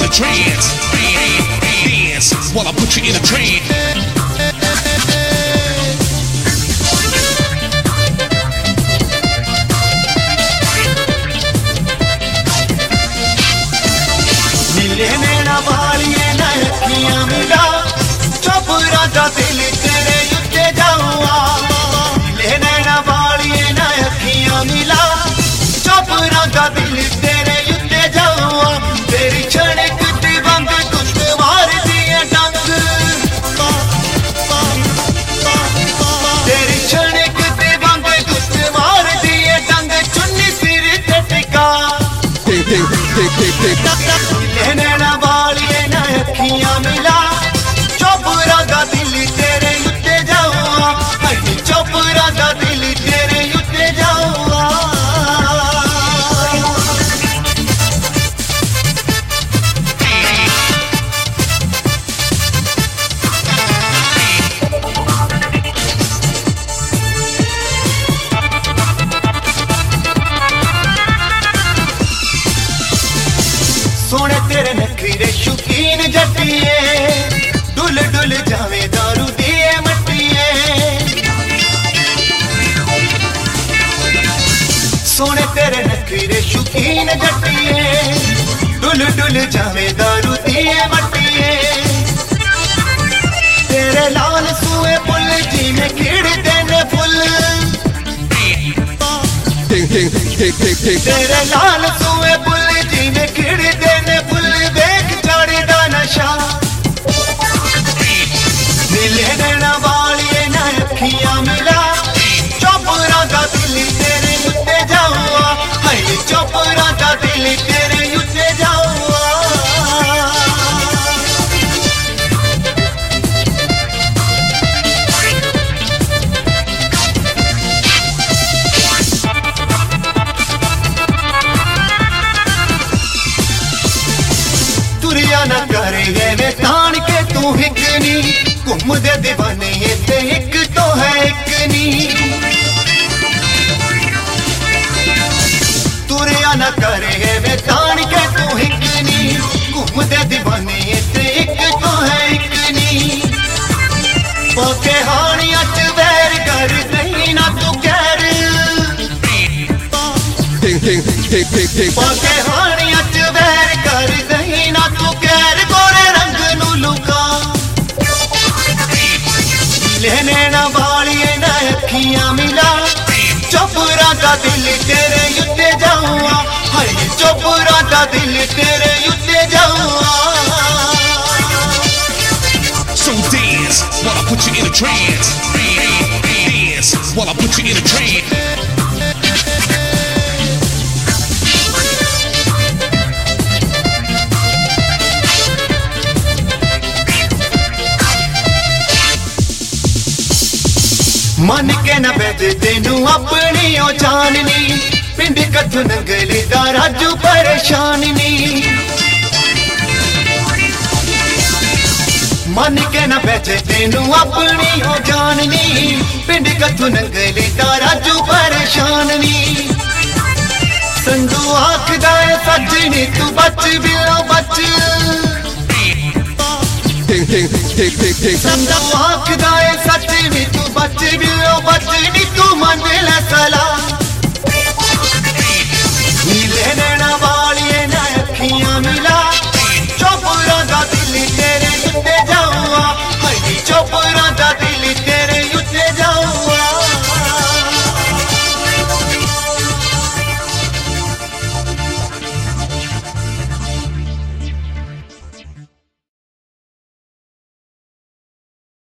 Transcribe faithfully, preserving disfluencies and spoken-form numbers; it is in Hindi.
in a trance. Dance while I put you in a trance. नीले नैना वालिए ना अखियां मिला, चुप राजा दिल तेरे उत्ते जाऊआ। नीले नैना वालिए ना अखियां मिला, चुप राजा दिल तेरे उत्ते जाऊआ। तेरी छड़क दी बंद कुछ मार दिए डंग, तेरी छड़क दी बंद कुछ मार दिए डंग। चुन्नी सिर ते टिका नैना वालिए ना अखियां मिला, चुप राजा दिल तेरे उत्ते जाऊआ। चुप राजा दिल तेरे उत्ते जाऊआ। सोने तेरे नखरे शौकीन जट्टिए, डुल डुल जावे दारू दिए मट्टिए। सोने तेरे नखरे शौकीन जट्टिए, डुल डुल जावे दारू दिए मट्टिए। तेरे लाल सूए पुल जी में खिड़ते ने फुल, तेरे लाल सूए पुल जी में खिड़ते ने फुल। देख चढ़दा नशा नीले नैना वालिए ना अखियां मिला, चुप राजा दिल तेरे उत्ते जाऊआ। हाय चुप राजा दिल तेरे उत्ते जाऊआ। तुरिया न करे वे तान के तू हिकनी, घूम दे दीवाने ते एक तो है एक नी। तुरिया न करे वे तान के तू हिकनी, घूम दे दीवाने ते एक तो है एक नी। पोके हानिया च वैर कर नहीं ना तू कैर, पोके हानिया च वैर कर नहीं ना तू कैर। गोरे रंग नू लुका नैना वालिए ना अखियां मिला, चुप राजा दिल तेरे उत्ते जाऊआ। हाय चुप राजा दिल तेरे उत्ते जाऊआ। So dance while I put you in a trance. Dance while I put you in a trance. मन के न बैठ तेनू अपनी ओ जाननी, पिंड कथू नंगली दा राजू परेशान नी। मन के न बैठ तेनू अपनी ओ जाननी, पिंड कथू नंगली दा राजू परेशान नी। संधू आखदा है सजनी तू बच बिलो बच, संधू आखदा है सजनी तू बच बिलो बच। नी तू मन ले सला नीले नैना वालिए ना अखियां मिला, चुप राजा दिल तेरे उत्ते जाऊआ। हाय चुप राजा दिल तेरे